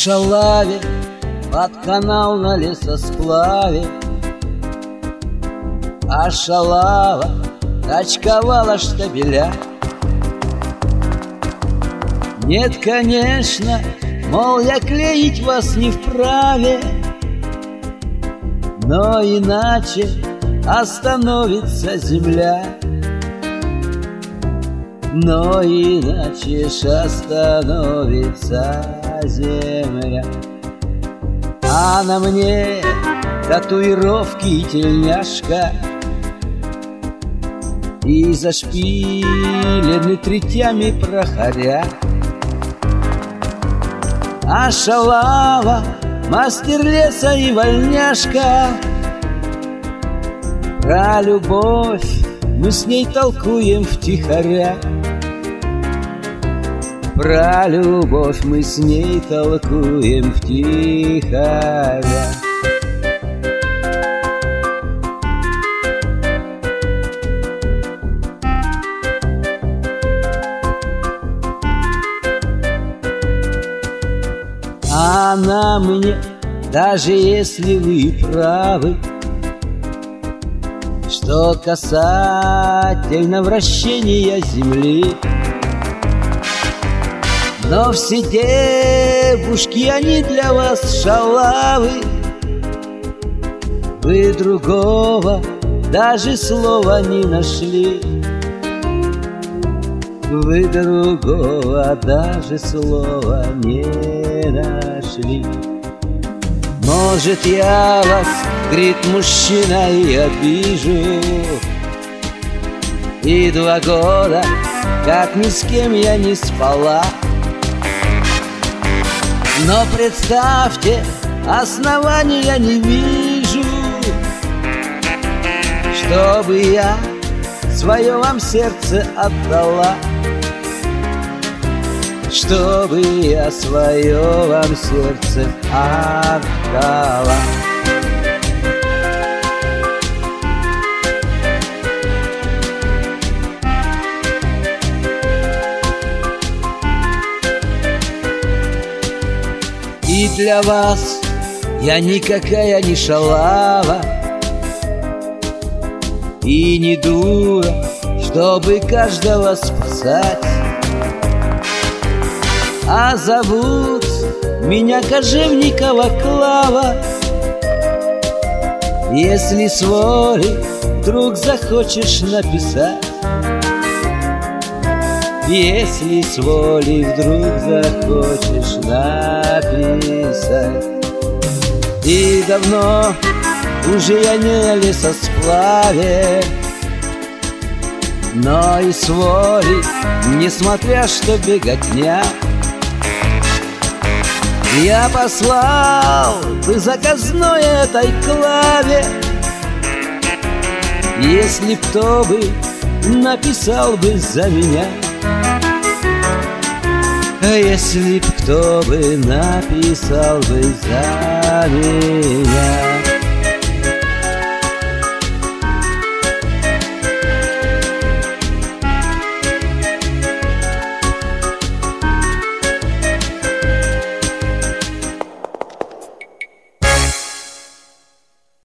шалаве под канал на лесосплаве, а шалава точковала штабеля. Нет, конечно, мол, я клеить вас не вправе, но иначе остановится земля. Но иначе ж остановится земля. А на мне татуировки и тельняшка, и зашпилены третьями прохоря. А шалава мастер леса и вольняшка. Про любовь мы с ней толкуем втихаря. Про любовь мы с ней толкуем втихаря. А на мне, даже если вы правы, что касательно вращения земли, но все девушки, они для вас шалавы. Вы другого даже слова не нашли. Вы другого даже слова не нашли. Может, я вас, говорит мужчина, и обижу, и 2 года, как ни с кем я не спала. Но представьте, основания не вижу, чтобы я свое вам сердце отдала. Чтобы я свое вам сердце отдала. И для вас я никакая не шалава и не дура, чтобы каждого спасать. А зовут меня Кожевникова Клава. Если с воли вдруг захочешь написать, если с воли вдруг захочешь написать. И давно уже я не лесосплаве, но и с воли, несмотря что беготня, я послал бы заказное этой Клаве, если б кто бы написал бы за меня. Если б кто бы написал бы за меня.